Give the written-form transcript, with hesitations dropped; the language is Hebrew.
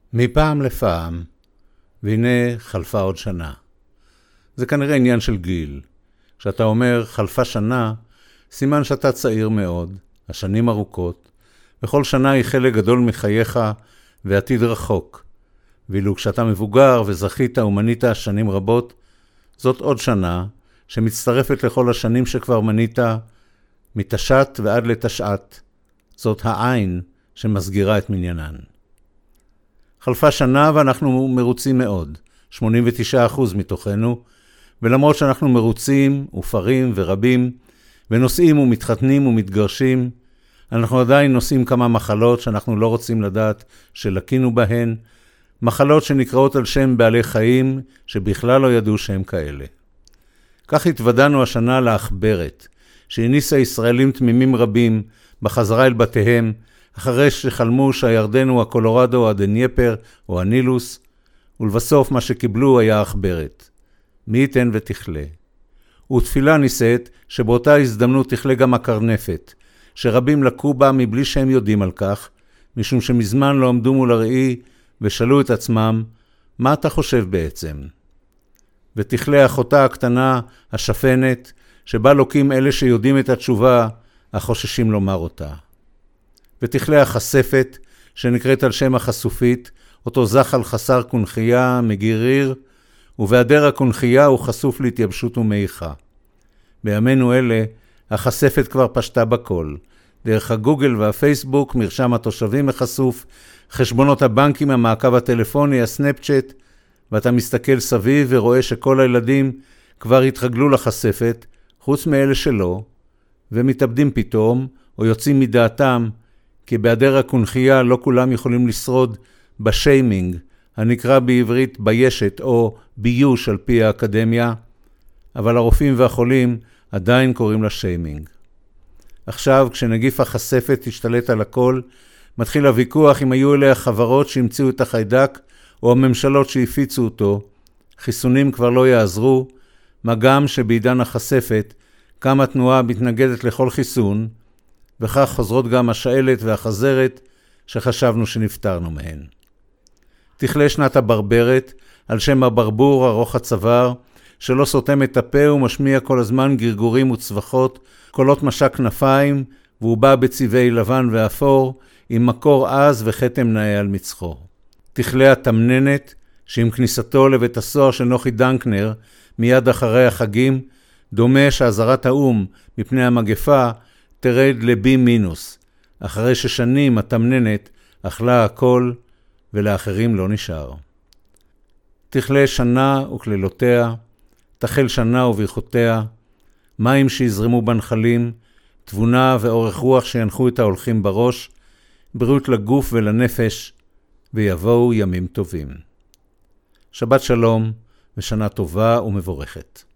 מפעם לפעם, והנה חלפה עוד שנה. זה כנראה עניין של גיל. כשאתה אומר חלפה שנה, סימן שאתה צעיר מאוד, השנים ארוכות, וכל שנה היא חלק גדול מחייך ועתיד רחוק. ואילו כשאתה מבוגר וזכית ומנית שנים רבות, זאת עוד שנה שמצטרפת לכל השנים שכבר מנית, מתשעת ועד לתשעת. זאת העין שמסגירה את מניינן. חלפה שנה ואנחנו מרוצים מאוד, 89% מתוכנו, ולמרות שאנחנו מרוצים ופרים ורבים, ונוסעים ומתחתנים ומתגרשים, אנחנו עדיין נושאים כמה מחלות שאנחנו לא רוצים לדעת שלקינו בהן, מחלות שנקראות על שם בעלי חיים שבכלל לא ידעו שהם כאלה. כך התוודענו השנה לאחברת, שהניסה ישראלים תמימים רבים בחזרה אל בתיהם, אחרי שחלמו שהירדן הוא הקולורדו או הדנייפר או הנילוס, ולבסוף מה שקיבלו היה אחברת. מי ייתן ותכלה. ותפילה ניסית שבאותה הזדמנות תכלה גם הקרנפת, שרבים לקו בה מבלי שהם יודעים על כך, משום שמזמן לא עמדו מול הראי ושאלו את עצמם, מה אתה חושב בעצם? ותכלה אחותה הקטנה, השפנת, שבה לוקים אלה שיודעים את התשובה, החוששים לומר אותה. ותכלה החשפת, שנקראת על שם החשופית, אותו זחל חסר קונחייה, מגיריר, ובהיעדר הקונחייה הוא חשוף להתייבשות ומעיכה. בימינו אלה, החשפת כבר פשטה בכל. דרך הגוגל והפייסבוק, מרשם התושבים החשוף, חשבונות הבנקים, המעקב הטלפוני, הסנאפצ'אט, ואתה מסתכל סביב ורואה שכל הילדים כבר התרגלו לחשפת, חוץ מאלה שלא, ומתאבדים פתאום, או יוצאים מדעתם, כי בהיעדר הקונחייה לא כולם יכולים לשרוד בשיימינג, הנקרא בעברית בישת או ביוש על פי האקדמיה, אבל הרופאים והחולים עדיין קוראים לה שיימינג. עכשיו, כשנגיף החשפת השתלט על הכל, מתחיל הוויכוח אם היו אלה החברות שהמציאו את החיידק, או הממשלות שהפיצו אותו. חיסונים כבר לא יעזרו, מה גם שבעידן החשפת קמה תנועה מתנגדת לכל חיסון, וכך חוזרות גם השאלת והחזרת שחשבנו שנפטרנו מהן. תכלה שנת הברברת, על שם הברבור ארוך הצוואר, שלא סותם את הפה ומשמיע כל הזמן גרגורים וצווחות, קולות משק כנפיים, והוא בא בצבעי לבן ואפור, עם מקור עז וחתם נאה על מצחו. תכלה התמננת, שעם כניסתו לבית הסוהר של נוחי דנקנר, מיד אחרי החגים, דומה שהזרת האום מפני המגפה תרד לבי מינוס, אחרי ששנים התמננת אכלה הכל ולאחרים לא נשאר. תכלה שנה וכללותיה, תחל שנה וברכותיה, מים שיזרמו בנחלים, תבונה ואורך רוח שינחו את ההולכים בראש, בריאות לגוף ולנפש, ויבואו ימים טובים. שבת שלום ושנה טובה ומבורכת.